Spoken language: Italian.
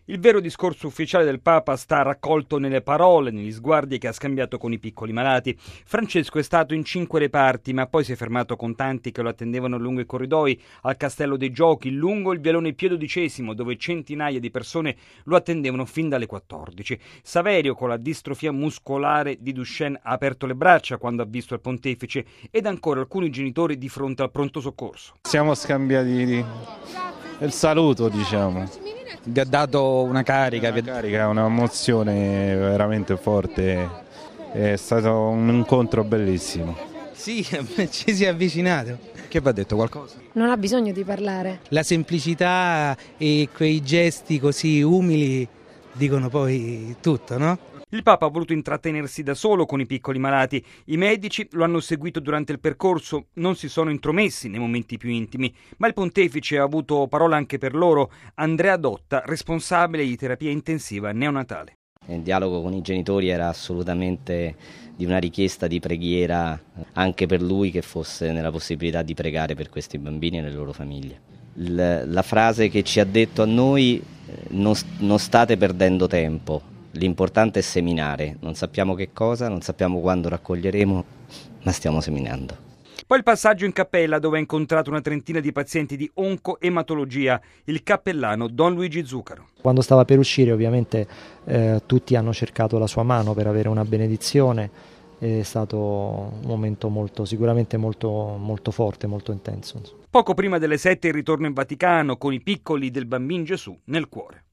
Il vero discorso ufficiale del Papa sta raccolto nelle parole, negli sguardi che ha scambiato con i piccoli malati. Francesco è stato in 5 reparti, ma poi si è fermato con tanti che lo attendevano lungo i corridoi, al Castello dei Giochi, lungo il Vialone Pio XII, dove centinaia di persone lo attendevano fin dalle 14. Saverio, con la distrofia muscolare di Duchenne, ha aperto le braccia quando ha visto il pontefice, ed ancora alcuni genitori di fronte al pronto soccorso. Siamo scambiati il saluto, diciamo. Vi ha dato una carica, Un'emozione veramente forte, è stato un incontro bellissimo. Sì, ci si è avvicinato. Che vi ha detto qualcosa? Non ha bisogno di parlare. La semplicità e quei gesti così umili dicono poi tutto, no? Il Papa ha voluto intrattenersi da solo con i piccoli malati. I medici lo hanno seguito durante il percorso, non si sono intromessi nei momenti più intimi, ma il pontefice ha avuto parola anche per loro. Andrea Dotta, responsabile di terapia intensiva neonatale. Il dialogo con i genitori era assolutamente di una richiesta di preghiera anche per lui, che fosse nella possibilità di pregare per questi bambini e le loro famiglie. La frase che ci ha detto a noi: non state perdendo tempo. L'importante è seminare, non sappiamo che cosa, non sappiamo quando raccoglieremo, ma stiamo seminando. Poi il passaggio in cappella, dove ha incontrato una trentina di pazienti di oncoematologia, il cappellano Don Luigi Zuccaro. Quando stava per uscire, ovviamente tutti hanno cercato la sua mano per avere una benedizione. È stato un momento sicuramente molto forte, molto intenso. Poco prima delle 7 il ritorno in Vaticano con i piccoli del Bambino Gesù nel cuore.